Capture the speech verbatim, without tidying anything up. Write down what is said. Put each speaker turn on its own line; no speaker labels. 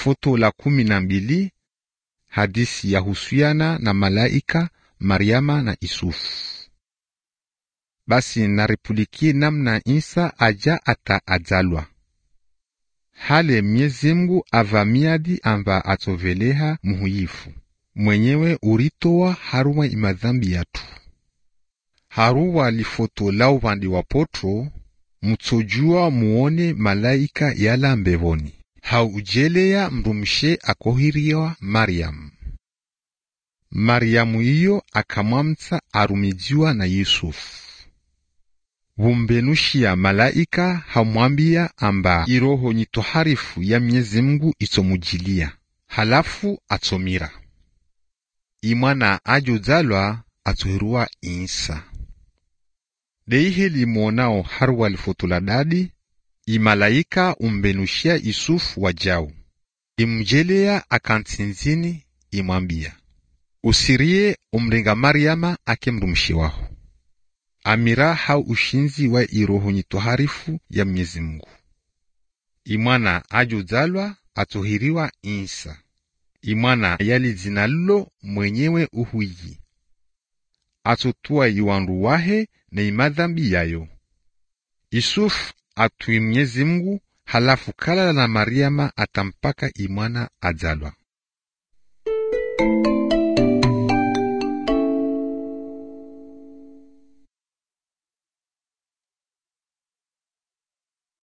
Foto la kumi na mbili, hadisi ya husiana na malaika, Mariama na Isufu. Basi naripulikie namna Isa aja ata adzalwa. Hale Mwenyezi Mungu avamiadi amba atoveleha muhuyifu. Mwenyewe uritoa haruwa imadhambi yatu. Haruwa lifoto la upande wa Petro, mutojua muone malaika yala mbevoni. Haujelea mrumshe akohiriwa Mariam. Mariamu iyo akamwamtsa arumijiwa na Yusufu. Wumbenushia malaika hamwambia amba iroho nyitoharifu ya Mwenyezi Mungu itomujilia. Halafu atomira. Imwana ajodzalwa atohirua Isa. Deihe limonao haruwa lifotola dadi, imalaika umbenushia Yusufu wajau. Imjelea akantinzini imwambia. Usirie umringa Mariama ake mrumshi waho. Amira hau ushinzi wa iroho nyitoharifu ya Mwenyezi Mungu. Imwana ajodzalwa atohiriwa Isa. Imwana yali zinalo mwenyewe uhuyi. Atotua iwandu wahe na imadhambi yayo. Yusufu atui Mwenyezi Mungu, halafu kala na Mariama atampaka imwana adzalwa.